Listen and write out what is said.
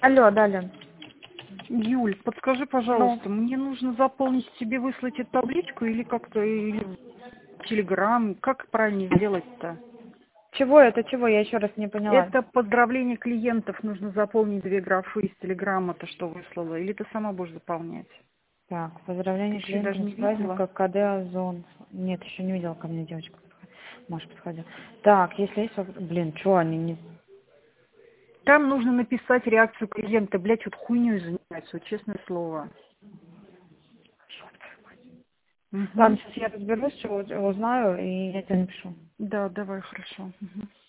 Алло, далее. Юль, подскажи, Ну, пожалуйста, мне нужно заполнить, тебе выслать эту табличку или как-то, или в Телеграм, как правильно сделать-то? чего это, чего? Я еще раз не поняла. Это поздравление клиентов, нужно заполнить 2 графы из Телеграма, то, что выслала, или ты сама будешь заполнять? Так, Ты поздравление еще даже клиентам не с видела? праздником КД Озон. Нет, еще не видела ко мне девочка. Маша подходила. Так, если есть вопрос... Блин, что они не... Там нужно написать реакцию клиента, блядь, вот хуйней занимается, вот честное слово. Ладно, Угу. сейчас я разберусь, что узнаю, и я тебе напишу. Да, давай, хорошо. Мгм.